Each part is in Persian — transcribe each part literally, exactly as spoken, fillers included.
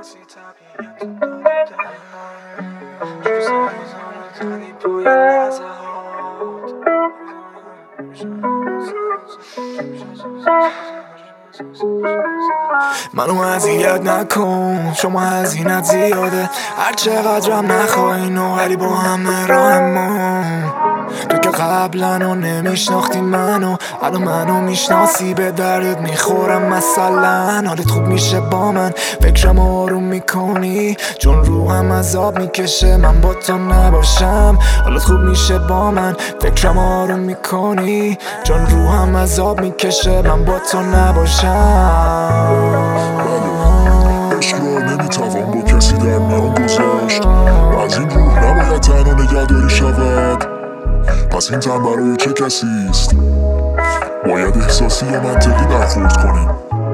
منو اذیت نکن، شما هزینت زیاده، هر چقدرم نخواهین و ولی با همه راهمون. تو که قبلا رو نمیشناختی منو، الان منو میشناسی، به دردت میخورم مثلا. حالت خوب میشه با من، فکرم آروم میکنی، چون روحم عذاب میکشه من با تو نباشم. حالت خوب میشه با من، فکرم آروم میکنی، چون روحم عذاب میکشه من با تو نباشم. عشق را نمیتوان با کسی در میان گذاشت و از این روح نباید تنها نگهداری شود. پس این تن برای چه کسی است؟ باید احساسی یا منطقی برخورد کنیم.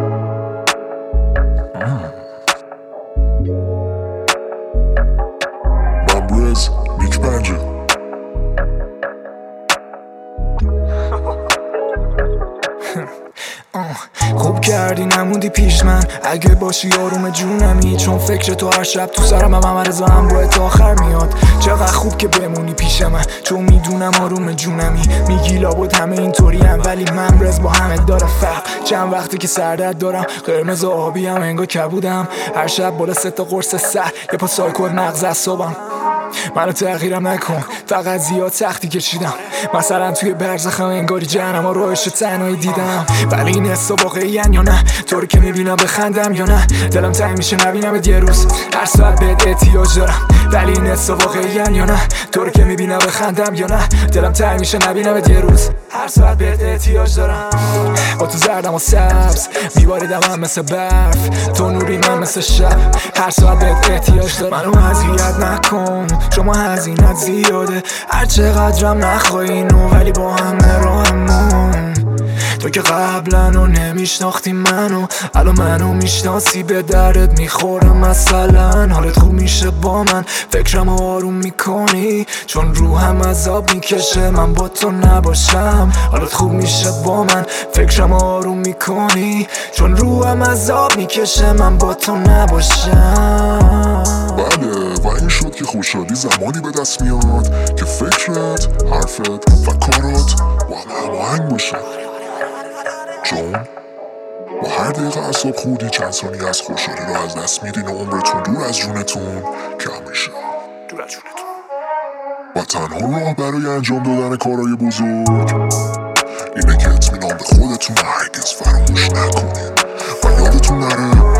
مبرز نیک پنجه. خوب کردی نموندی پیش من، اگه باشی آروم جونمی، چون فکر تو هر شب تو سرم هم رضا هم باید آخر میاد. چقدر خوب که بمونی پیش من، چون میدونم آروم جونمی. میگی لابد همه اینطوری هم، ولی من رز با همه داره فرق. چند وقتی که سردرد دارم، قرمز و آبی هم انگار کبودم. هر شب بالا سه تا قرص سر، یه پا سایکل مغز اعصابم. منو تغییرم نکن، فقط زیاد سختی کشیدم. مثلا توی برزخم انگاری جهنم ها روش تنهایی دیدم. ولی این حسا واقعی یا نه؟ طوری که میبینم بخندم یا نه؟ دلم تنگ میشه نبینم یه روز، هر ساعت بهت احتیاج دارم. ولی این حسا واقعی یا نه؟ طوری که میبینم بخندم یا نه؟ دلم تنگ میشه نبینم یه روز، هر ساعت بهت احتیاج دارم. با تو زردم و سبز میباریدم هم مثل برف، تو نوری من مثل شب، هر ساعت بهت احتیاج دارم. منو اذیت نکن، شما هزینت زیاده، هر چقدرم نخواهین و ولی با همه راهمون. تو که قبلا رو نمیشناختی منو، الان منو میشناسی، به دردت میخورم مثلا. حالت خوب میشه با من، فکرم آروم میکنی، چون روحم عذاب میکشه من با تو نباشم. حالت خوب میشه با من، فکرم آروم میکنی، چون روحم عذاب میکشه من با تو نباشم. بله و این شد که خوشحالی زمانی به دست میاد که فکرت، حرفت و کارات با هم هماهنگ باشه. چون با هر دقیقه اعصاب خوردی چند ثانیه از خوشحالی رو از دست میدین و عمرتون دور از جونتون کم میشه. دور از جونتون. و تنها راه برای انجام دادن کارهای بزرگ اینه که اطمینان به خودتون هرگز فراموش نکنین و یادتون نره